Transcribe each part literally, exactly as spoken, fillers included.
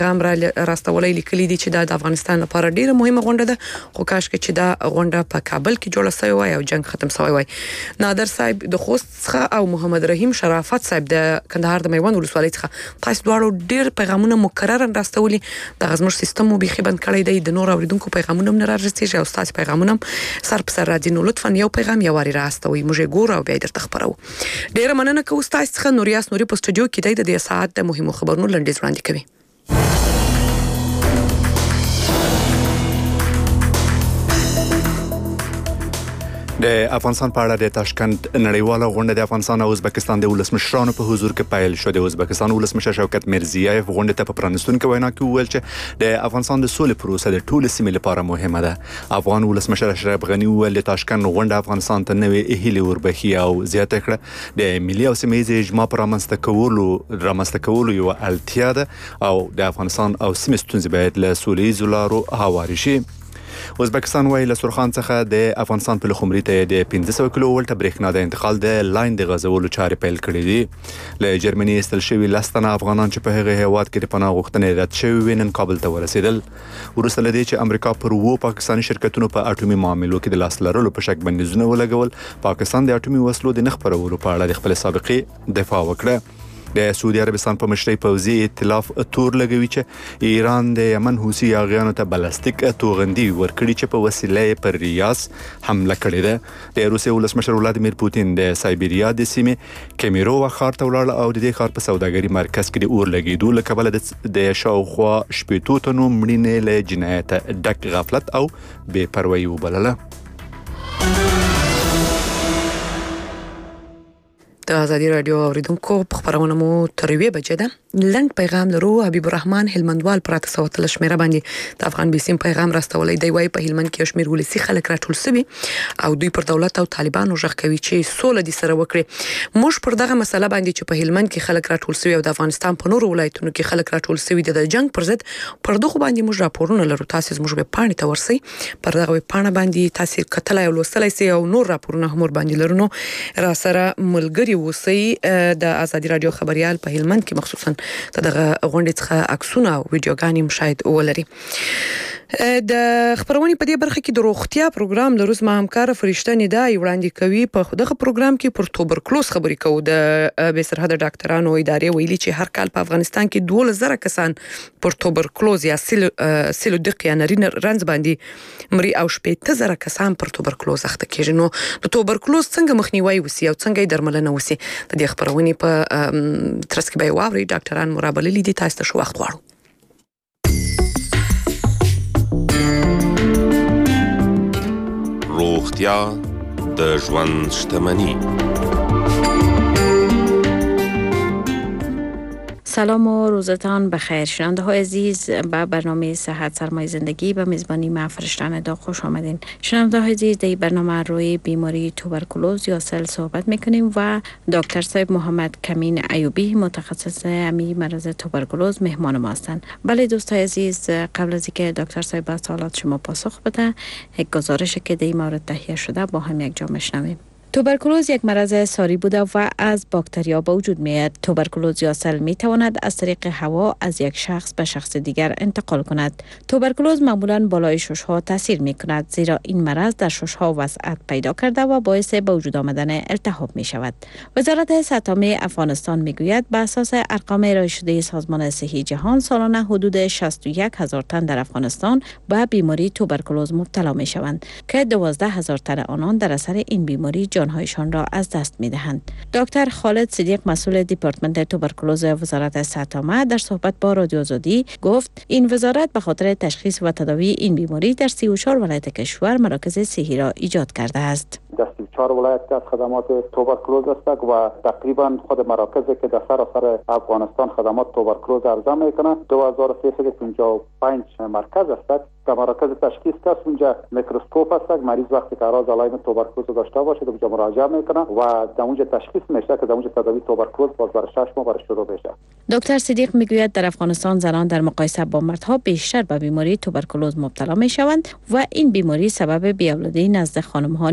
پیغام را راستولې لیکلي دي چې د افغانستان لپاره ډیره مهمه غونډه ده، خو کاش کې چې دا غونډه په کابل کې جوړه شوې وای او جنگ ختم شوی وای. نادر صاحب د خوست څخه او محمد رحیم شرافت صاحب د کندهار د میوند ولسوالۍ څخه تاسو دواړو ډیر پیغامونه مکرر راستولي. د غزمر سیستم مو بيخي بند کړی دی، د نور اوریدونکو پیغامونه نه راځي او تاسو پیغامونه سر په سر راځي. نو لطفا یو پیغام یو واری راستوي، موږ ګورو او بیا درته خبرو. ډیر مننه کوم تاسو څخه. نوریاس نوري په سټوډیو کې د دې ساعت د مهمو خبرونو لنډیز وړاندې کوي. د افغانستان په اړه د تاشکند نړیواله غونډه د افغانستان او ازبکستان د ولسمشرانو په حضور کې پیل شوه. د ازبکستان ولسمشر شوکت میرزیایف غونډه ته په پرانستونکو وینا کې وویل چې د افغانستان د سولې پروسه د ټولو سیمې لپاره مهمه ده. افغان ولسمشر اشرف غنی وویل د تاشکند غونډه افغانستان ته نوې هیلې وربخي او زیاته کړه د ملي او سیمه‌ییز اجماع پر رامنځته کولو رامنځته کولو یو اړتیا ده او د افغانستان او سیمې ستونزې باید له سوله‌ییزو لارو هواري شي. ازبکستان وايي له سرخان څخه د افغانستان په لخمري ته د پنځه سوه کیلو ولټ برېښنا د انتقال د لاین د غځولو چارې پیل کړې دي. له جرمني استل شوي لستنه افغانان چې په هغه هیواد کې د پناه غوښتنې رد شوي وي نن کابل ته ورسېدل. وروسته له دې چې امریکا پر وو پاکستاني شرکتونو په اټومي معاملو کې د لاس لرلو په شک بندیزونه ولګول، پاکستان د اټومي وسلو د نه خپرولو په اړه د خپل سابقې دفاع وکړه. د سعودي عربستان په مشرۍ پوځي ائتلاف تور لګوي چې ایران د یمن حوثي یاغیانو ته بلاستیک توغندي ورکړي چې په وسیله پر ریاض حمله کړې ده. د روسیې ولسمشر ولادیمیر پوتین د سایبریا د سیمې کیمیرووا ښار ته ولاړ او د دې ښار په سوداګري مرکز کې د اور لګېدو له کبله د شاوخوا شپېتو تنو مړینې له جنایته ډک غفلت او بې پروایي وبلله. د ازادي رادیو اوریدونکو په خبرونه مو تر یوې بجې ده لند پیغام لرو. حبیب الرحمن هلمندوال پراته سوتل شمیره باندې د افغان بیسیم پیغام راستولې دی. وای په هلمند کې شمیر ولسی خلک راټول سوي او دوی پر دولت او طالبانو ژغ کوي چې سوله دي سره وکړي. موږ پر دغه مسله باندې چې په هلمند کې خلک راټول سوي او د افغانستان په نورو ولایتونو کې خلک راټول سوي د جنگ پر ضد پر دغه باندې موږ راپورونه لرو. تاسو موږ به پاڼې ته ورسي پر دغه پاڼه باندې تاسو کتلای او لوستلای سي او نور راپورونه هم باندې لرونو را سره ملګری وسی. د ازادي رادیو خبريال په هلمند کې مخصوصا دغه غونډې څخه عکسونه او ویډیوګانې مشاهد ولري. د خبرونې په دې برخه کې د روغتیا پروګرام د روز ما همکار فرشته ندا وړاندې کوي. په دغه پروګرام کې پر توبرکلوز خبرې کوو. د بې سرحده ډاکټرانو ادارې ویلي چې هر کال په افغانستان کې دوه زره کسان پر توبرکلوز یا سیلودق یا نري رنځ باندې مري او شپږ زره کسان پر توبرکلوز اخته کیږي. نو د توبرکلوز څنګه مخنیوي وسی او څنګه درملنه وسی د دې خبرونې په ترڅ کې به واوري. ډاکټران مرابللي دي. تاسو ته شو وخت غواړو. روغتیا د ژوند شتمني. سلام و روزتان بخیر. شنونده های عزیز به برنامه صحت سرمایه زندگی به میزبانی من فرشته ندا خوش آمدین. شنونده های عزیز در برنامه روی بیماری توبرکلوز یا سل صحبت میکنیم و دکتر صاحب محمد کمین ایوبی متخصص امی مرض توبرکلوز مهمان ما هستند. بله دوستان عزیز، قبل از اینکه دکتر صاحب به سوالات شما پاسخ بده، یک گزارش که در این مورد تهیه شده با هم یک جا میشنویم. توبرکلوز یک مرض ساری بوده و از باکتریا به وجود میاد. توبرکلوز یا سل می تواند از طریق هوا از یک شخص به شخص دیگر انتقال کند. توبرکلوز معمولا بالای شش ها تاثیر می کند، زیرا این مرض در شش ها وسعت پیدا کرده و باعث به وجود آمدن التهاب می شود. وزارت صحت عامه افغانستان می گوید به اساس ارقام ارائه شده سازمان صحی جهان سالانه حدود شصت و یک هزار تن در افغانستان به بیماری توبرکلوز مبتلا می شوند که دوازده هزار تن آنان در اثر این بیماری جانهایشان را از دست می دهند. دکتر خالد صدیق مسئول دیپارتمنت توبرکلوز وزارت صحت عامه در صحبت با رادیو آزادی گفت این وزارت به خاطر تشخیص و تداوی این بیماری در سی و چهار ولایت کشور مراکز صحی را ایجاد کرده است. در سی و چهار ولایت از خدمات توبرکلوز است و تقریبا خود مراکزی که در سراسر افغانستان خدمات توبرکلوز ارائه میکنه دو هزار و سیصد و پنجاه و پنج مرکز است. در مراکز تشخیص که اونجا میکروسکوپ است، مریض وقتی که اعراض علائم توبرکلوز داشته باشه اونجا مراجعه میکنه و در اونجا تشخیص میشه که در اونجا تداوی توبرکلوز باز برای شش ماه برای شروع بشه. دکتر صدیق میگوید در افغانستان زنان در مقایسه با مردها بیشتر به بیماری توبرکلوز مبتلا میشوند و این بیماری سبب بی‌اولادی نزد خانم‌ها نیز میگردد.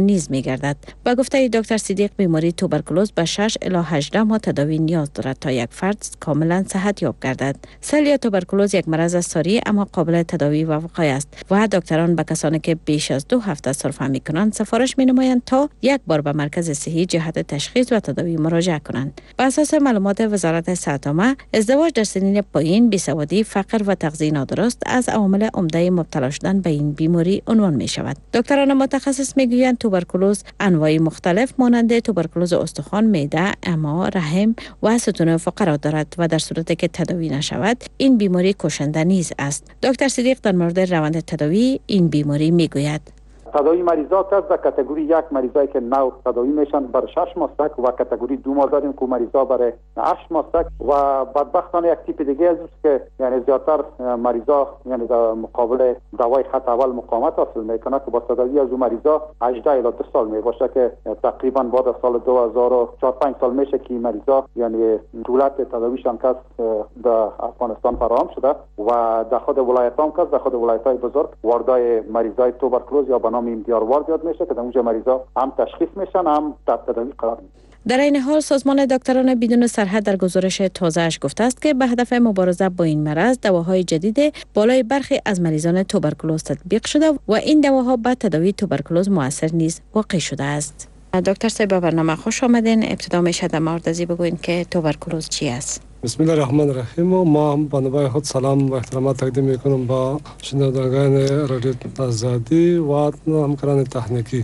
گردد. با گفته دکتر صدیق بیماری توبرکلوز به شش الی هجده ماه تداوی نیاز دارد تا یک فرد کاملا صحت یاب گردد. سل یا توبرکلوز یک مرض ساری اما قابل تداوی و وقایه است و دکتران به کسانی که بیش از دو هفته سرفه می کنند سفارش می نمایند تا یک بار به مرکز صحی جهت تشخیص و تداوی مراجعه کنند. بر اساس معلومات وزارت صحت عامه، ازدواج در سنین پایین، بیسوادی، فقر و تغذیه نادرست از عوامل عمده مبتلا شدن به این بیماری عنوان می شود. دکتران متخصص می گویند توبرکلوز انواع مختلف مانند توبرکلوز استخوان، معده، امعاء، رحم و ستون فقرا دارد و در صورتی که تداوی نشود این بیماری کشنده نیز است. دکتر صدیق در مورد روند تداوی این بیماری می گوید: تداوی مریضا که در کاتگوری یک مریضایی که نو تداوی میشن بر شش ماستک و کاتگوری دو ما داریم که مریضا برای هشت ماستک و بدبختانه یک تیپ دیگه است که یعنی زیادتر مریضا یعنی در مقابل دوای خط اول مقاومت حاصل میکنه که با تداوی از اون مریضا هجده الی دو سال می باشه که تقریبا بعد از سال دو هزار و چهار پنج سال میشه که مریضا یعنی دولت تداویشان که در افغانستان فراهم شده و در خود ولایت هم که در خود ولایت‌های بزرگ واردای مریضای توبرکلوز یا نام امتیار وارد یاد میشه که در اونجا مریضا هم تشخیص میشن هم تحت تداوی قرار میگیرن. در این حال سازمان دکتران بدون سرحد در گزارش تازه‌اش گفته است که به هدف مبارزه با این مرض دواهای جدید بالای برخی از مریضان توبرکلوز تطبیق شده و این دواها به تداوی توبرکلوز مؤثر نیز واقع شده است. دکتر صاحب به برنامه خوش آمدین. ابتدا میشه در مورد ازی بگوین که توبرکلوز چی است؟ بسم الله الرحمن الرحیم. ما هم به نوبه خود سلام و احترامات تقدیم میکنم با شنوندگان رادیو آزادی و همکاران تکنیکی.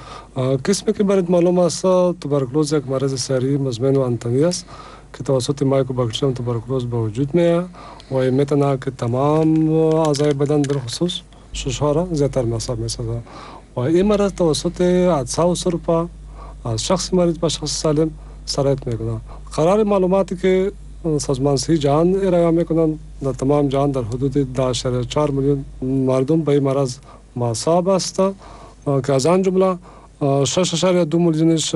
قسمی که برات معلوم است توبرکلوز یک مرض ساری مزمن و انتنی است که توسط مایکوباکتریوم توبرکلوز به وجود میاد و میتونه که تمام اعضای بدن به خصوص ششها را زیادتر مصاب میسازه و این مرض توسط عدسه و سرفه از شخص مریض به شخص سالم سرایت میکنه. قرار معلوماتی که سازمان صحی جهان ارائه میکنند در تمام جهان در حدود ده اعشاریه چهار میلیون مردم به این مرض مصاب است که از آن جمله شش اعشاریه دو میلیونش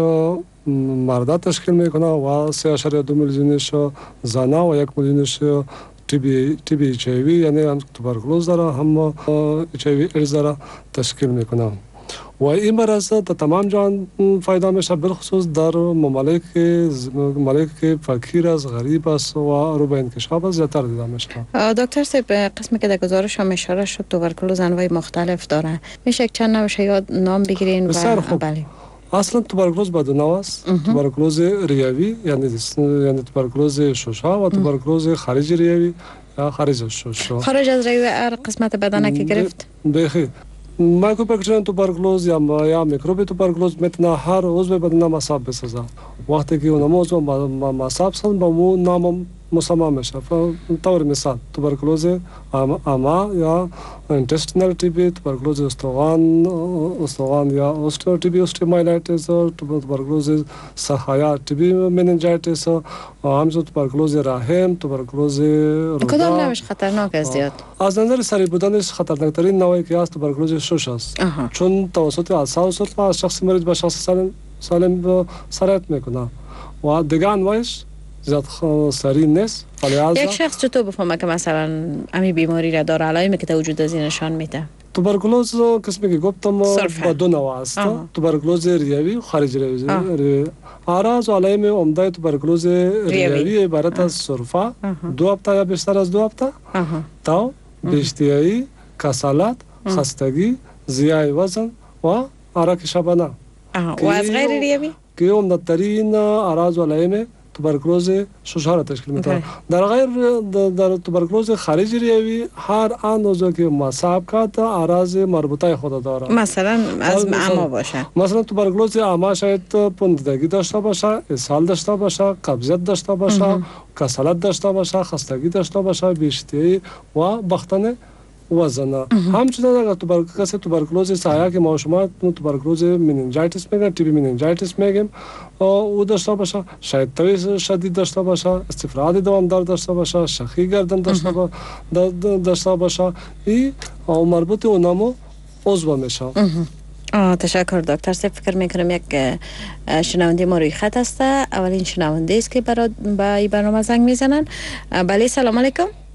مردان تشکیل میکنه و سه اعشاریه دو میلیونش زنان و یک میلیونش تی بی تی بی اچ آی وی یعنی هم توبرکلوز داره هم اچ آی وی ایدز داره تشکیل میکنه و این مرض در تمام جهان فایده میشه، بالخصوص در ممالک ممالک که فقیر است، غریب است و رو به انکشاف است زیادتر دیده میشه. دکتر صاحب قسمی که در گزارش هم اشاره شد توبرکلوز انواع مختلف داره، میشه چند نوعش یا نام بگیرین؟ بسیار خوب. بله. اصلا توبرکلوز به دو نوع است. توبرکلوز ریوی یعنی یعنی توبرکلوز ششها و توبرکلوز خارج ریوی یا خارج ششها. خارج از ریوی هر قسمت بدن که گرفت؟ بخیر. مایکوباکتریوم توبرکلوز یا یا میکروب توبرکلوز میتونه هر عضو بدن مصاب بسازه. وقتی که اون عضو مصاب شد با اون نام مسمى میشه. طور مثال توبرکلوز اما یا intestinal تی بی، توبرکلوز استخوان استخوان یا اوستو تی بی، اوستیومایلیتیس، توبرکلوز سحایا تی بی، مننجایتیس، همچنین توبرکلوز رحم، توبرکلوز روده. کدام نوعش خطرناک است زیاد؟ از نظر سری بودنش خطرناکترین نوعی که است توبرکلوز شش است. چون توسط عدسه و سرفه از شخص مریض به شخص سالم سالم سرایت میکنه و دیگه انواعش زیاد سریع نیست. یک شخص چطور بفهمه که مثلا امی بیماری را داره؟ علائمی که وجود از این نشان میده؟ توبرکلوز قسمی که گفتم با دو نوع است. توبرکلوز ریوی و خارج ریوی. اعراض و علائم عمده توبرکلوز ریوی عبارت از سرفه، دو هفته یا بیشتر از دو هفته، تاو، بیشتیایی، کسالت، خستگی، زیای وزن و عرق شبانه. و از غیر ریوی؟ که عمده ترین اعراض و علائم توبرکلوز ششها را تشکیل می‌دهد. در غیر در توبرکلوز خارج ریوی هر آن عضو که مصاب کرده اعراض مربوطه خود داره. مثلا از اما باشه. مثلا توبرکلوز اما شاید پوندگی داشته باشه، اسهال داشته باشه، قبضیت داشته باشه، کسالت داشته باشه، خستگی داشته باشه، بیشتری و باختن وزن. همچنین اگر توبرکلوز توبرکلوز سایه که ما شما توبرکلوز مننجایتیس میگیم، تی بی مننجایتیس میگیم، او داشته باشه، شاید توی شدید داشته باشه، استفراغ دوامدار داشته باشه، شخی گردن داشته باشه داشته باشه، این مربوط اونمو عضو میشه. آه تشکر دکتر صاحب. فکر میکنم یک شنونده ما روی خط است. اولین شنونده است که برای با این برنامه زنگ میزنن. بله سلام علیکم.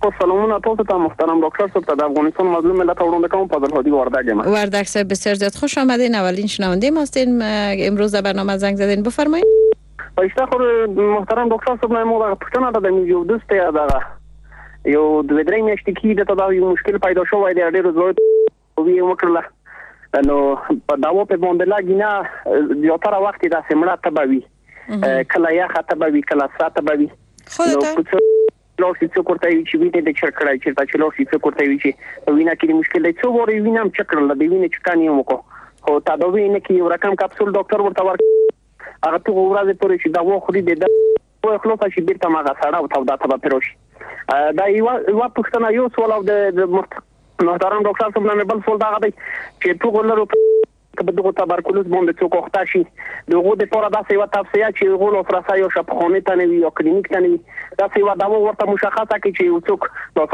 سلامونه تاسو ته محترم دکتر صاحب ته د افغانستان مظلوم ملت وړاندې کوم فضل هادی وردک یم. وردک صاحب بسیار زیاد خوش آمدین. اولین شنونده ما هستین، امروز در برنامه زنگ زدین، بفرمایید. پښتا خو محترم دکتر صاحب نه مو پښتنه د یو دوست دغه یو د درې میاشتې کې د دا یو مشکل پیدا شوی دی، ډېر زوړ وی وکړه نو په داو په باندې لاګی نه یو تر وخت د سیمړه تبوي کله یا خطبوي کله ساتبوي خو لو چې څو کوته وی چې وینې د چرکړای چې تا چې لو چې څو کوته وی چې وینا کې مشکل دی، څو ور وینم چکرل د وینې چکانی وکړو خو تا دا وینې کې یو رقم کپسول ډاکټر ورته ور هغه ته ورځ پورې چې دا و خوري د په خپل چې بیرته ما غسړه او تا دا ته پیروشي دا یو یو پښتنه یو سوال او د محترم ډاکټر صاحب نه بل سوال دا غوډي چې په ګولرو په دغه تبرکلوز باندې څوک وخت شي دغه د پوره داسې یو تفصیل چې غول او فرصه یو شپخونه ته نوي او کلینیک ته نوي داسې یو دا ورته مشخصه کوي چې څوک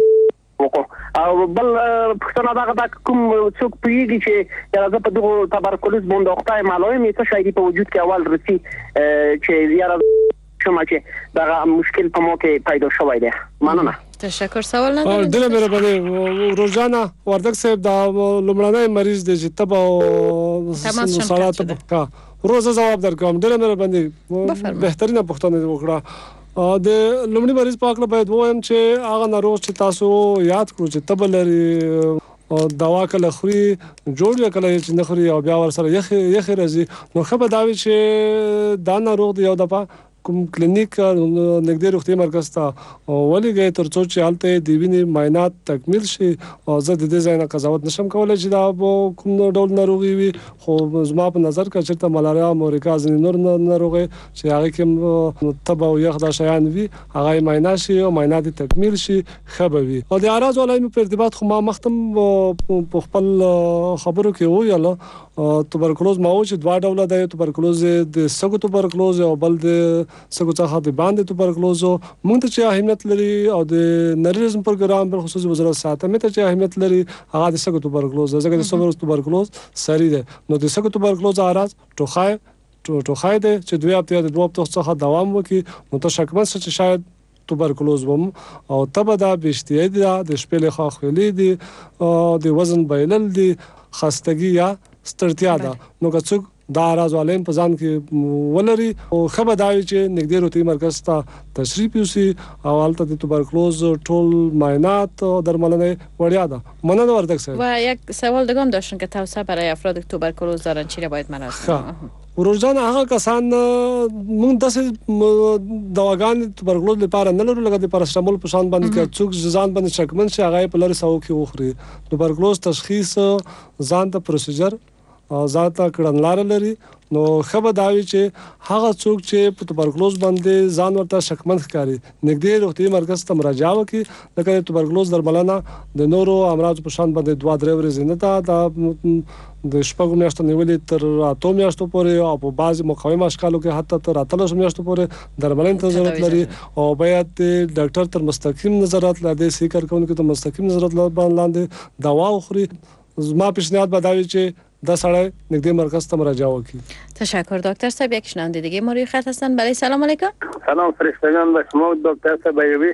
وکړو او بل پښتنه دا غدا کوم څوک پیږي چې یاره په دغه تبرکلوز باندې وخت معلومه می څه شایدي په وجود کې اول رسی چې یاره شما چې دا مشکل په مو کې پیدا شوی دی. مننه. تشکر. سوال ندارم. دل مهرباني روزانه وردک صاحب دا لمړنۍ مریض دی چې تبا او سالات کا روزه جواب درکوم. دل مهرباني بهترینه پښتنه وکړه د لمړنۍ مریض پاک له باید وایم چې هغه ناروغ چې تاسو یاد کړو چې تبل لري دوا کله خوري جوړ کله چې نخوري او بیا ور سره یخ یخ راځي نو خبر دا وی چې دا ناروغ دی یو دفعه کوم کلینیک نګدې روغتي مرکز ته ولېږي ترڅو چې حالت دی ویني معاینات تکمیل شي او زه د دې ځای نه قضاوت نشم کولای چې دا کوم ډول ناروغي وي خو زما په نظر کې چې ملاریا مورکا ځینې نور ناروغي چې هغه کې تبه او یخ دا شیان وي هغه معاینه شي او معاینات تکمیل شي خبوي او د اراز ولایمو په ارتباط خو ما مختم په خپل خبرو کې ویل توبرکلوز ما و چې دوا ډول دی توبرکلوز د سګو توبرکلوز او بل د سګو څخه د باندې توبرکلوز مونږ ته چې اهمیت لري او د نریزم پروګرام پر خصوصي وزارت ساتنه ته چې اهمیت لري هغه د سګو توبرکلوز زګر د سګو توبرکلوز سری ده نو د سګو توبرکلوز اراز ټوخای ټوخای ده چې دوی هفته د دوه هفتو څخه دوام وکي نو ته شکمن چې شاید توبرکلوز وم او تبه دا بشتي دي د شپېلې خاخولي دي د وزن بایلل دي خستګي یا ستړتیا ده نو که څوک دا راز علم په ځان کې ولري او خبر دا چې نګدې روغتي مرکز ته تشریف یوسي او حالت د توبرکلوز ټول معاینات او درملنه وړیا ده. مننه وردک صاحب. و یک سوال دیگه هم داشتن که توصیه برای افراد توبرکلوز دارن چی را باید مراجعه کنن؟ روزانه هغه کسان موږ داسې دواګان توبرکلوز لپاره نه لرو لکه د پاراسټامول په شان باندې چې څوک ځان باندې شکمن شي هغه په لری ساو کې وخوري. توبرکلوز تشخیص ځان ته پروسیجر ذاته کړنلار لري نو خبر داوي چې هغه څوک چې په توبرکلوز باندې ځان ورته شکمن ښکاري نګدې روغتي مرکز ته مراجعه وکړي لکه توبرکلوز درملنه د نورو امراض په شان باندې دوه درې ورځې نه ده د شپږو میاشتو نیولې تر اته میاشتو پورې او په بعضي مقاوم اشکالو کې حتی تر اتلس میاشتو پورې درملنه ته ضرورت لري او باید ډاکټر تر مستقیم نظارت لاندې سي کارکونکو ته مستقیم نظارت لاندې دوا وخوري. زما پیشنهاد به دا وي چې دا سړی نږدې مرکز ته مراجعه وکړي. تشکر دکتر صاحب. یک شنونده دیگه ما روی خط هستن. بله سلام علیکم. سلام فرشتگان به شما دکتر صاحب ایوبی.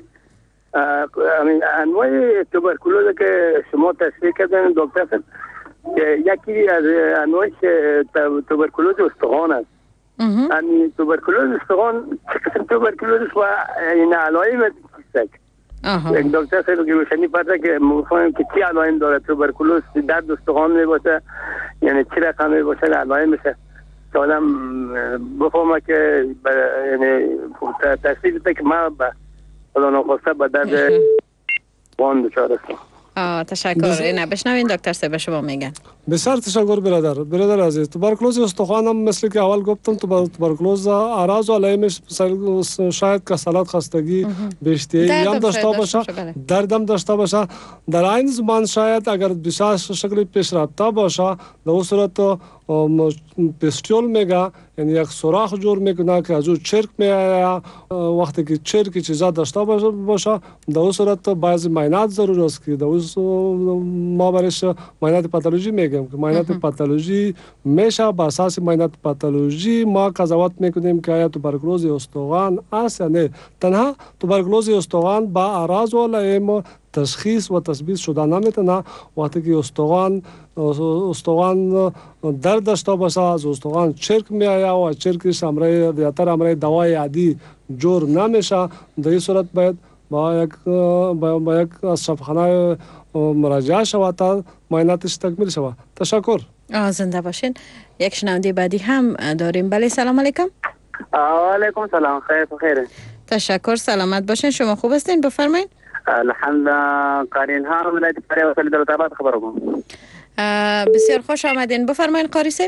انواع توبرکلوز که شما تشریح کردن دکتر صاحب یکی از انواع توبرکلوز استخوان است. یعنی توبرکلوز استخوان چه توبرکلوز و این علائم چیست؟ یک دکتر صاحب که روشنی پرده که مفهوم که چی علائم داره توبرکلوز درد استخوان می باشه یعنی چی رقم می باشه علائم میشه که آدم بفهمه که یعنی تشریف بده که من به خدا ناخواسته به درد وان دچار هستم. تشکر. نه بشنوین دکتر صاحب شما میگن. بسیار تشکر برادر. برادر عزیز توبرکلوز استخوان هم مثل که اول گفتم توبرکلوز اعراض و علائمش شاید کسالت خستگی بیشتری هم داشته باشه درد هم داشته باشه در این زمان شاید اگر بسیار شکلی پیش رفته باشه در اون صورت پیستول میگه، یعنی یک سوراخ جور میکنه که از او چرک میآید. وقتی که چرک چیزا داشته باشه در اون صورت بعضی معاینات ضرور است که در اون ما برش معاینات پاتولوژی میگیم که معاینات پاتولوژی میشه. بر اساس معاینات پاتولوژی ما قضاوت میکنیم که آیا توبرکلوز استخوان است یا نه. تنها توبرکلوز استخوان با اعراض و علائم تشخیص و تثبیت شده نمیتونه. وقتی که استخوان استخوان درد داشته باشه، از استخوان چرک میآید و چرکش امر دیاتر امر دوای عادی جور نمیشه، در این صورت باید با یک با یک شفاخانه مراجعه شود تا معایناتش تکمیل شود. تشکر. زنده باشین. یک شنونده بعدی هم داریم. بله سلام علیکم. و علیکم سلام. خیر بخیر. تشکر. سلامت باشین. شما خوب هستین؟ بفرمایید. الحمدلله. قارین ها ولایت فاریاب وصل در آباد خبر کوم. بسیار خوش آمدین. بفرمایید قاری صاحب.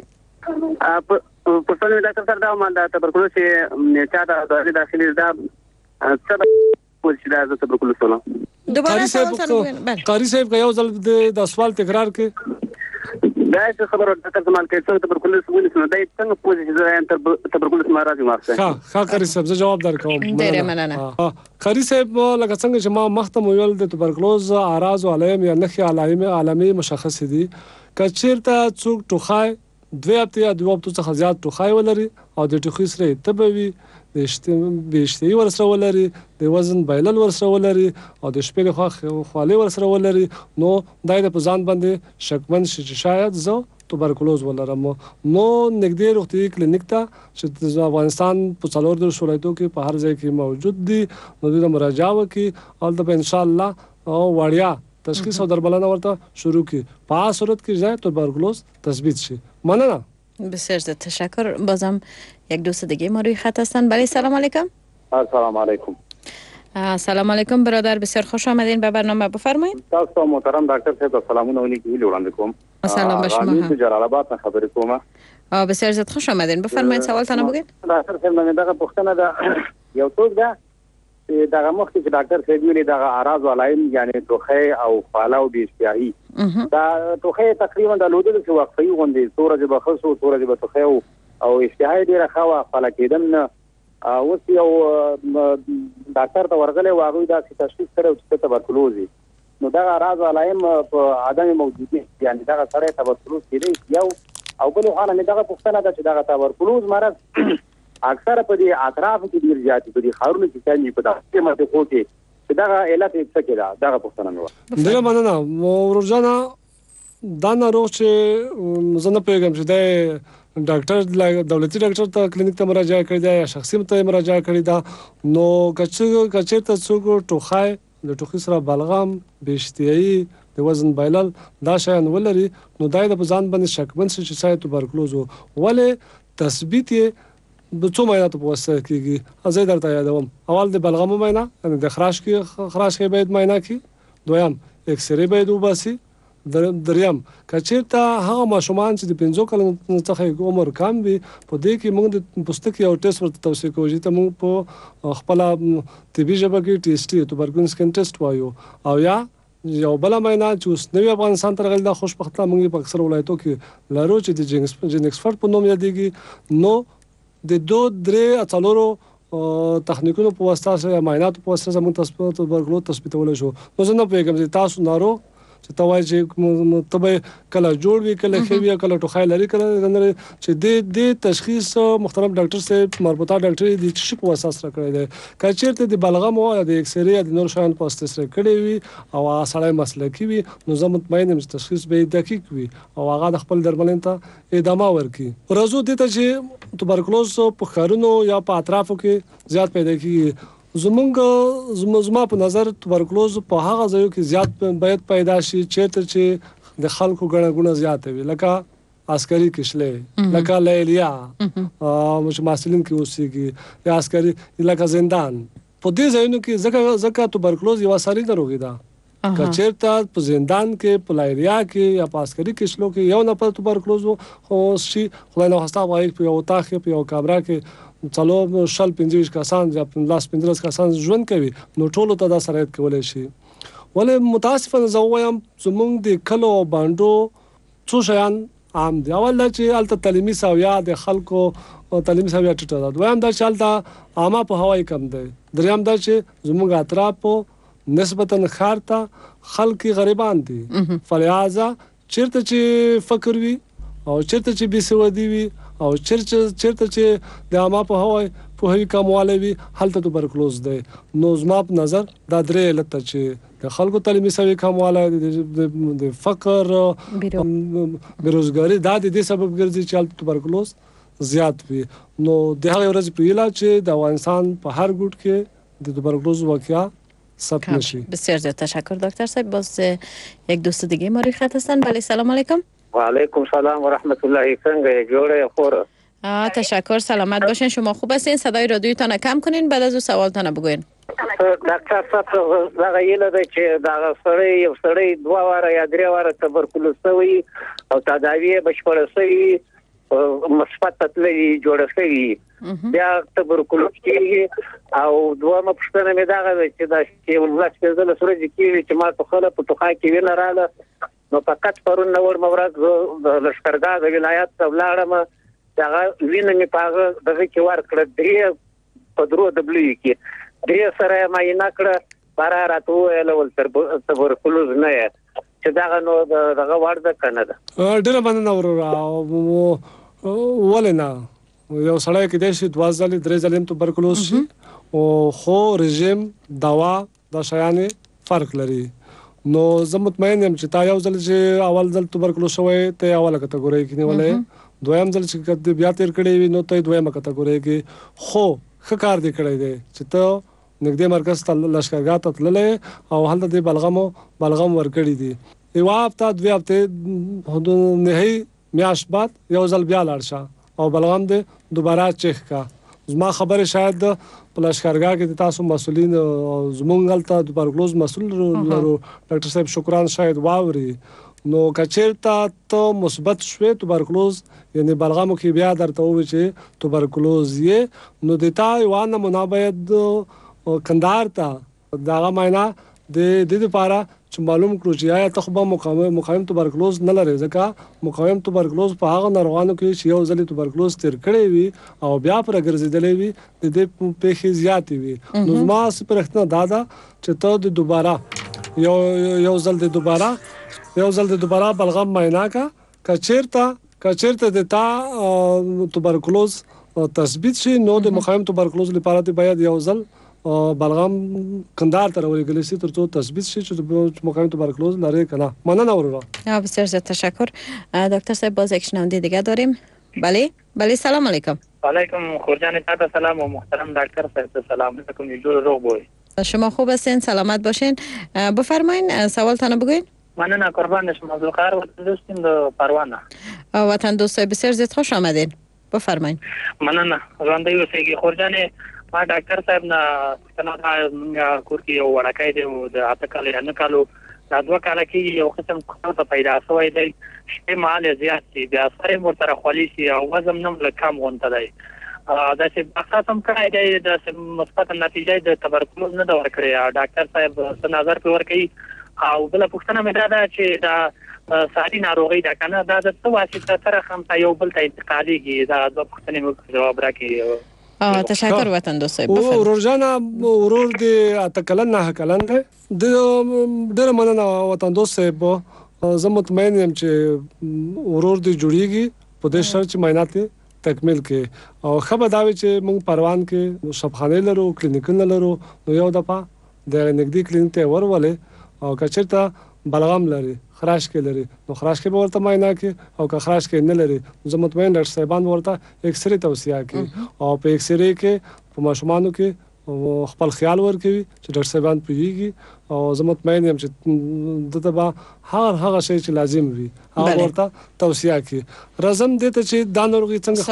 پرسنل ډاکټر سره دا ما د تبرکلوز چې چا د دورې داخلي دا څه پوښتنه ده د تبرکلوز سره. دوباره سوال سره قاری صاحب یو ځل د سوال تکرار کړئ. دا چې خبره ډاکټر زمال کې څنګه تبرکلوز ونیسو نو دا څنګه پوښتنه ده تبرکلوز ما راځي مارسه. ها ها قاری صاحب زه جواب درکوم. ډیره مننه. قاری صاحب لکه څنګه چې ما مخته ویل د تبرکلوز اعراض او علائم یا نښې علائم علامې مشخص دي. که چیرته څوک ټوخای دوه هفته یا دوه هفتو څخه زیات ټوخای ولري او د ټوخي سره تبه وي، د اشتهایي ورسره ولري، د وزن بایلل ورسره ولري او د شپې لخوا خوالې ورسره ولري، نو دا د په ځان باندې شکمن شي چې شاید زه توبرکلوز ولرم. نو نږدې روغتیایي کلینیک ته چې د افغانستان په څلور دېرش ولایتو کې په هر ځای کې موجود دي، نو دوی ته مراجعه وکړي او هلته به انشاءالله وړیا تشخیص او درملنه ورته شروع کی. په هغه صورت کې ځای توبرکلوز تثبیت شي. مننه. بسیار زیاد تشکر. بازم یک دوست دیگه ما روی خط هستن. بله سلام علیکم. السلام علیکم. سلام علیکم برادر، بسیار خوش آمدین به برنامه. بفرمایید. تاسو محترم ډاکټر صاحب سلامونه علیکم وړاندې کوم. سلام به شما هم. جلال آباد نه خبرې کوم. بسیار زیاد خوش آمدین. بفرمایید سوالتون بگید. ډاکټر صاحب نه دغه پوښتنه ده یو څوک ده دغه مخکې چې ډاکټر صاحب ویلي دغه اعراض او علائم یعنی ټوخی او خواله او بې اشتهایي، دا ټوخی تقریبا د لودلو چې وقفي غوندې څو ورځې به ښه شو، څو ورځې به ټوخی او اشتهایي ډېره ښه وه، خواله کېدل نه. اوس یو ډاکټر ته ورغلی و، هغوی داسې تشخیص کړی و چې ته تبرکلوز یې. نو دغه اعراض او علائم په عدم موجودیت یعنې دغه سړی تبرکلوز کېدی شي یو، او بلې خوا نه مې دغه پوښتنه ده چې دغه تبرکلوز مرض اکثره په دې اطرافو کې ډېر زیات په دې ښارونو کې کوي، په دغه منطقو کې چې دغه علت یې څه کې ده، دغه پوښتنه مې وه. ډېره مننه. ورورجانه دا ناروغ چې زه نه پوهېږم چې دی ډاکټر دولتي ډاکټر ته کلینیک ته مراجعه کړې ده یا شخصي ته مراجعه کړې ده، نو که چېرته څوک ټوخی د ټوخي سره بلغم، بې اشتهایي، د وزن بایلل دا شیان ولري، نو دا یې د په ځان باندې شکمن شي چې شاید توبرکلوز و. ولې تثبیت یې د څو معایناتو په واسطه کېږي. زه درته یادوم، اول د بلغمو معاینه یعنې د خراش کې خراش کې باید معاینه کړي، دویم اکسرې باید وباسي، دریم که چېرته هغه ماشومان چې د پنځو کلونو څخه عمر کم وي په دې کې موږ د پوستکي یو ټیسټ ورته توصیه کوو چې ته موږ په خپله طبي ژبه کې ټي ایس ټي توبرکلوز سکن ټیسټ وایو، او یا یو بله معاینه چې اوس نوي افغانستان ته راغلې ده خوشبختانه موږ په اکثره ولایتو کې لرو چې د جینکسفرد په نوم یادېږي. نو د دو درې څلورو تخنیکونو په واسطه سره معایناتو په واسطه زموږ توبرکلوز تثبیتولی شو. نو زه نه پوهېږم چې تاسو ناروغ چې ته وایي چې ته به کله جوړ وي، کله ښه وي، کله ټوخی لري، کله نه، چې دې دې تشخیص محترم ډاکټر صاحب مربوطه ډاکټر یې د څه شي په واسطه سره کړی دی. که چېرته د بلغم او د اکسرې یا د نورو شیانو په واسطه سره کړی وي او هغه سړی مسلکي وي، نو زه مطمئن یم چې تشخیص به یې دقیق وي او هغه د خپل درملنې ته ادامه ورکړي. راځو دې ته چې توبرکلوز په ښارونو یا په اطرافو کې زیات پیدا کېږي. زمونږ زما په نظر توبرکلوز په هغه ځایو کې زیات باید پیدا شي چېرته چې د خلکو ګڼه ګوڼه زیاته وي، لکه عسکري کشلې، لکه لیلیا چې محصلین کې اوسېږي، یا عسکري لکه زندان. په دې ځایونو کې ځکه ځکه توبرکلوز یوه ساري ناروغي ده. که چېرته په زندان کې، په لیلیا کې یا په عسکري کشلو کې یو نفر توبرکلوز شي، خدای نخواسته هغه په یو اتاق کې، په یو کامره کې څلور شل پنځه ویشت کسان یا لاس پنځلس کسان ژوند کوي، نو ټولو ته دا سرایت کولی شي. ولې متاسفانه زه ووایم زموږ د کلو او بانډو څو شیان عام دي. اول دا چې الته تعلیمي سویا د خلکو تعلیمي سویا ټیټه ده. دویم دا چې الته عامه په هواي کم دی. دریم دا چې زموږ اطراف نسبتا ښار ته خلک غریبان دي. فلهذا چیرته چې فقر وي او چیرته چې بېسوادي وي او چیرته چیرته چې د عامه په هواي په هوی کمواله وي هلته توبرکلوز دی. نو زما په نظر دا درې علت چې د خلکو تعلیمي سوي کمواله د فقر بیروزګاری دا د دې سبب ګرځي چې هلته توبرکلوز زیات وي. نو د هغه ورځ په علاج چې د افغانستان په هر ګوټ کې د توبرکلوز واقعا ثبت نشي. بسیار زیاد تشکر دکتر صاحب. باز یک دوست دیگه ما روی خط هستن. بله سلام علیکم. و علیکم سلام و رحمت الله. څنګه جوړه خور؟ تشکر سلامت باشین. شما خوب هستین؟ صدای رادیوتان کم کنین بعد از او سوالتان بگوین. ډاکټر صاحب دا غیله ده چې دا سړی یو سړی دوه واره یا درې واره تبرکلوز شوی او تداوی بشپړه شوی مثبت تللی جوړه شوی بیا تبرکلوز کیږي او دوه مپښتنه مې دا غوښتل چې دا چې ولس په ځل سره کیږي چې ما په خله په توخا کې ویل رااله نو فقط پرون نور مورات د لشکرګاه د ولایت څولاړم دا وینې می پاغه دغه کې ور کړ درې په درو دبلې کې درې سره ما یې نکړه بارا راتو ول تبرکلوز نه چې دا نو دغه ورده کنه ده. ډېر باندې نور ولنا یو سړی کې د شي دوه ځلې درې ځلې تبرکلوز شي او خو رژیم دوا د شیانې فرق لري. نو زه مطمئن یم چې تا یو ځل چې اول ځل تبرکلوز شوی ته اوله کټګوري کې نیولې دویم ځل چې بیا تیر کړی وي نو ته دویمه کټګوري کې خو ښه کار دی کړی دی چې ته نږدې مرکز ته لشکرګاه ته تللې او هلته د بلغمو بلغم ورکړي دي. یو هفته دوه هفته نهایي میاشت بعد یو ځل بیا لاړ شه او بلغم دې دوباره چیک کا. زما خبره شاید په لشکرګاه کې تاسو مسولین زمونږ هلته د توبرکلوز مسول لرو ډاکټر صاحب شکران شاید واوري. نو کچیرته ته مثبت شوي توبرکلوز یعنی بلغمو کې بیا درته وایي چې توبرکلوز یې نو د تا یو نمونه باید کندهار ته دغه معنا د دې لپاره چې معلوم کړو چې آیا ته خو به مقاوم مقاوم توبرکلوز نه لري ځکه مقاوم توبرکلوز په هغه ناروغانو کې چې یو ځل توبرکلوز تیر کړی وي او بیا پر ګرځیدلې وي د دې پیښې زیاتې وي. نو زما سپارښتنه دا ده چې ته د دوباره یو یو ځل د دوباره یو ځل د دوباره بلغم معاینه کا کچیرته کچیرته د تا توبرکلوز تثبیت شي نو د مقاوم توبرکلوز لپاره باید یو ځل بلغم کندهار ته ورغلی شي ترڅو تثبیت شي چې مقاوم توبرکلوز لري کنه. مننه ورورا. بسیار زیاد تشکر. دکتر صاحب باز یک شنونده دیگه داریم. بله بله سلام علیکم. علیکم خورجان تاتا سلام و محترم دکتر صاحب سلام علیکم جور روغ بوی. شما خوب هستین سلامت باشین. بفرمایین سوالتان بگوین. مننه قربان شما. عبدالقاهر وطن دوستیم د پروانه. وطن دوست بسیار زیاد خوش آمدین. بفرمایین. مننه ژوندۍ اوسئ. خورجان ما ډاکټر صاحب نه ستنه دا کور کې یو وړکای دی د اته کال یا نه کالو دا دوه کال کې یو قسم څه پیدا شوی دی چې مال زیات دی بیا سره مرتره خولي شي او وزن نم لکم غونته دی دا چې بحث هم کړی دی د مثبت نتیجه د تبرکلوز نه دا ورکړی ډاکټر صاحب څه نظر په ورکړي او بل پوښتنه مې دا ده چې دا ساري ناروغي دا کنه دا د څه واسطه سره هم یو بل ته انتقالېږي دا د پوښتنې مو جواب راکړي. تشکر وطن دوست صاحب. ورور جانا ورور دې اتکلن نه کلن دی د ډېر مننه وطن دوست صاحب. زه مطمئن یم چې ورور دې جوړیږي په دې شرط چې معاینات تکمیل کې او خبر دا وي چې موږ پروان کې شفاخانه لرو کلینیکونه لرو نو یو دفعه د نږدې کلینیک ته ورولې او کچرته بلغم لري خراش کې لري نو خراش کې به ورته معاینه کې او که خراش کې نه لري زه مطمئن ډاکټر صاحبان ورته ایکسرې توصیه کوي او په ایکسرې کې په ماشومانو کې خپل خیال ورکوي چې ډاکټر صاحبان پوهیږي او زه مطمئن یم چې دته به هر هغه شی چې لازم وي هغه ورته توصیه کوي. رزم دې ته چې دا ناروغي څنګه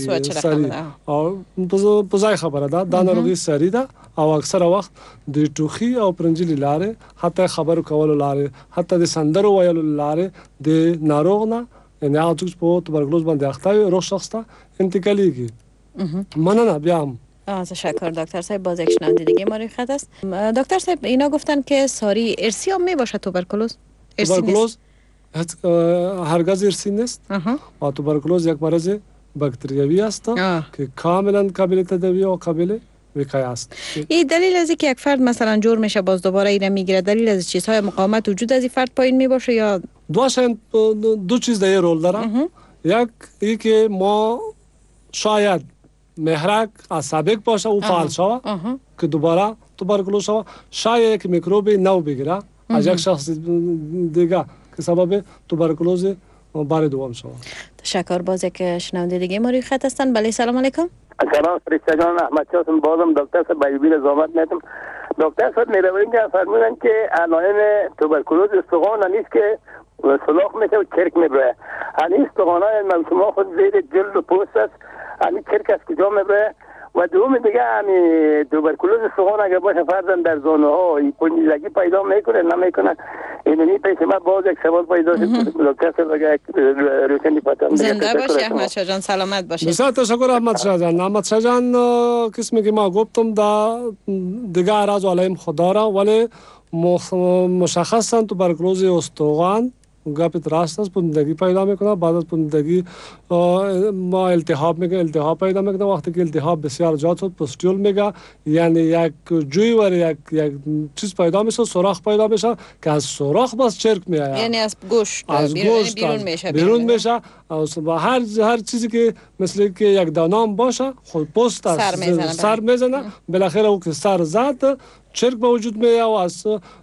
خپرېږي او په ځای خبره ده دا ناروغي ساري ده او اکثره وخت د ټوخي او پرنجلي لارې حتی خبرو کولو لارې حتی د سندرو ویلو لارې د ناروغ نه یعنې هغه څوک په توبرکلوز باندې اخته وي روغ شخص ته انتقالیږي. مننه بیا هم. تشکر دکتر صاحب. باز یک شنونده دیگه ما روی خط است. دکتر صاحب اینا گفتن که ساری ارسی هم می باشه توبرکلوز؟ توبرکلوز هرگز ارثی نیست و توبرکلوز یک مرض باکتریوی است که کاملا قابل تداوی و قابل وقایه است. این دلیل از اینکه یک فرد مثلا جور میشه باز دوباره اینا میگیره، دلیل از چیزهای مقاومت وجود از این فرد پایین می باشه یا دو شاید دو چیز در رول داره. یک ای که ما شاید محرک سابق باشه و فعال شوه که دوباره توبرکلوز شوه، شاید یک میکروب نو بگیره از یک شخص دیگه که سبب توبرکلوز بار دوم شوه. تشکر. باز یک شنونده دیگه ما روی خط هستن. بله سلام علیکم. سلام فرشته جان، احمد شاه هستم. بازم دکتر صاحب بیبی زحمت میتم. دکتر صاحب میروین که فرمودن که علائم توبرکلوز استخوان نیست که سلاخ میشه و چرک میبره. این استخوان‌های شما خود زیر جلد و پوست است. این چرک از کجا میبره؟ و دوم دیگه همین توبرکلوز استخوان اگر باشه فرضاً در زانو ها پنجیزگی پیدا میکنه نمیکنه، اینی پیش ما باز یک سوال پیدا شد. دکتر صاحب اگر روشنی پاتم. زنده باشی احمد شاه جان، سلامت باشی. بسیار تشکر احمد شاه جان. احمد شاه جان قسمی که ما گفتم دا دیگه اعراض و علائم خدا را ولی مشخصاً توبرکلوز استخوان گپت راست است، پوندگی پیدا میکنه. بعد از پوندگی ما التهاب میگه، التهاب پیدا میکنه. وقتی که التهاب بسیار زیاد شد پوستول میگه، یعنی یک جوی و یک یک چیز پیدا میشه، سوراخ پیدا میشه که از سوراخ بس چرک میآید، یعنی از گوشت از گوشت بیرون میشه بیرون میشه و هر هر چیزی که مثل که یک دانام باشه خود پوست است سر میزنه سر میزنه بالاخره او که سر زد چرک به وجود میاد و از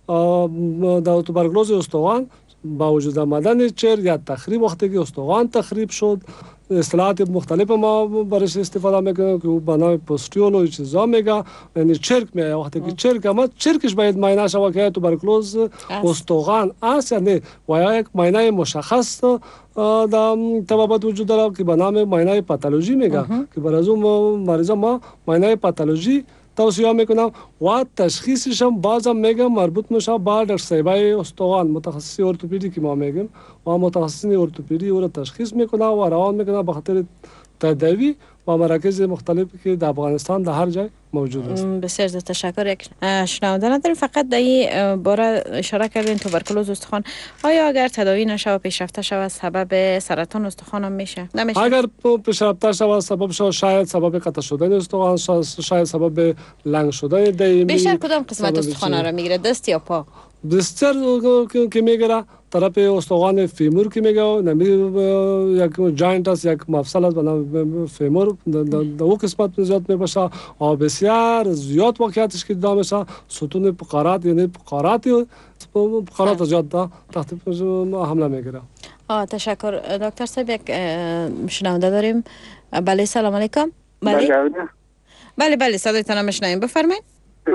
توبرکلوز استخوان با وجود آمدن چرک یا تخریب، وقتی که استخوان تخریب شد اصطلاحات مختلف ما برش استفاده میکنیم که به نام پوستیول و چیزا میگه، یعنی چرک میاد. وقتی که چرک اما چرکش باید معاینه شود که توبرکلوز استخوان است یا نه و یک معاینه مشخص در طبابت وجود داره که به نام معاینه پاتولوژی میگه که برای اون مریضا ما معاینه پاتولوژی توصیه میکنم و تشخیصش هم بازم میگم مربوط میشه با در صیبه استخوان متخصص ارتوپدی که ما میگیم و متخصصین ارتوپدی او را تشخیص میکنه و روان میکنه به خاطر تداوی و مراکز مختلفی که در افغانستان در هر جای موجود است. بسیار زیاد تشکر. یک شنونده نداریم، فقط در این باره اشاره کردین توبرکلوز استخوان آیا اگر تداوی نشه و پیشرفته شود سبب سرطان استخوان هم میشه؟ نمیشه. اگر پیشرفته شود سبب شود شاید سبب قطع شدن استخوان، شاید سبب لنگ شدن دیم. بیشتر کدام قسمت استخوان را میگیره، دست یا پا؟ بسیار که میگیره طرف استخوان فیمور که میگه نمی یک جاینت است، یک مفصل است به نام فیمور، در او قسمت زیاد میباشه و بسیار زیاد واقعیتش که دام میشه ستون فقرات، یعنی فقرات فقرات زیاد تحت حمله میگیره. آه تشکر دکتر صاحب. یک شنونده داریم. بله سلام علیکم. بله بله بله صدایتان هم میشنویم، بفرمایید.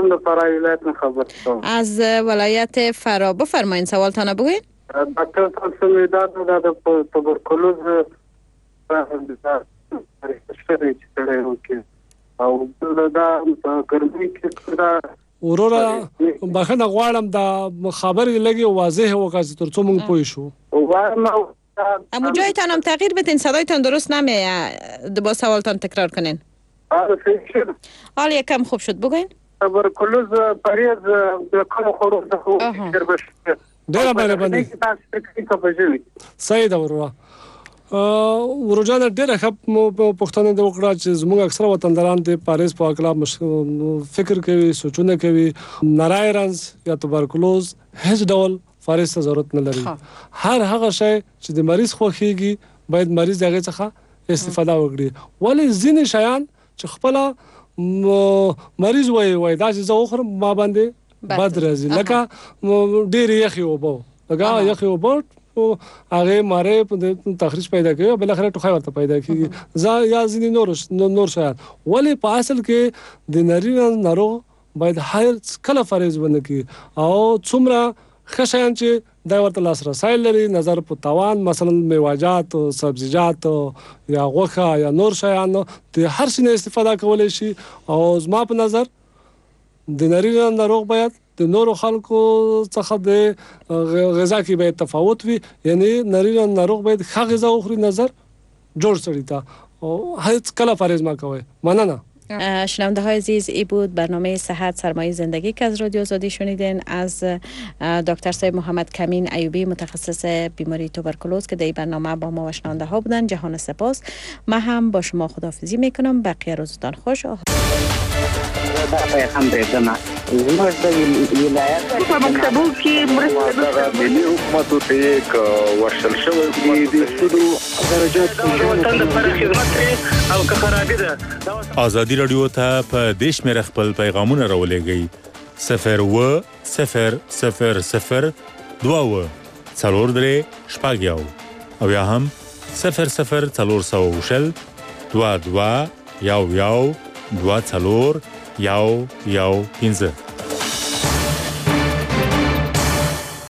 از ولایت فرا بفرمایید سوالتان بگویید. دکتر صاحب سمیداد دا توبرکلوز شری چتره وکي او دا ګرمي کې دا ورورا بخنه غواړم دا خبرې لګي واضح وکړئ ترڅو موږ پوه شو. اما جایتان هم تغییر بدین، صدایتان درست نمیاد، با سوالتان تکرار کنین. حال یکم خوب شد، بگوین. توبرکلوز پریز د کوم خورو د خو ډیره مهرباني. صحیح ده ورو ورجان ډیره ښه پښتنه د وکړه چې زموږ اکثره وطنداران د پاریس په اړه فکر کوي، سوچونه کوي. نارای رنز یا توبرکلوز هیڅ ډول فاریس ته ضرورت نه لري. هر هغه شی چې د مریض خوښیږي باید مریض دغه څخه استفاده وکړي. ولی ځینې شیان چې خپل مریض وای وای دا چې زه وخورم ما باندې بد راځي، لکه ډېر یخي اوبه لکه یخي اوبه هغه ماره تخریش پیدا کوي، بل اخر ټوخی ورته پیدا کیږي. زه یا ځینې نور نور شیان. ولی په اصل کې د نارینه ناروغ باید هر کله فریض ونه کی او څومره ښه شیان چې دا ورته لاسرسی لري، نظر په توان مثلا میوه‌جات او سبزیجات یا غوښه یا نور شیان د هر څه نه استفاده کولی شي. او زما په نظر د نارینه ناروغ باید د نورو خلکو څخه د غذا کې باید تفاوت وي، یعنی نارینه ناروغ باید ښه غذا وخوري، نظر جوړ سړی ته او هیڅ کله فریض ما کوي. مننه. شنونده های عزیز، ای بود برنامه صحت سرمایه زندگی که از رادیو آزادی شنیدین از دکتر صاحب محمد کمین ایوبی متخصص بیماری توبرکولوز که در این برنامه با ما و شنونده ها بودن. جهان سپاس. من هم با شما خداحافظی میکنم. بقیه روزتان خوش. مکتبو کې مرسته ملي حکومت ته یک ورشل شوی د سودو درجات وطن لپاره خدمت او که خرابې ده. آزادي رادیو ته په دیش مې خپل پیغامونه راولېږئ. صفر و صفر صفر صفر دوه و څلور درې شپږ یو او یا هم صفر صفر څلور سوه شل دوه دوه یو یو دوه څلور یو یو پنځه.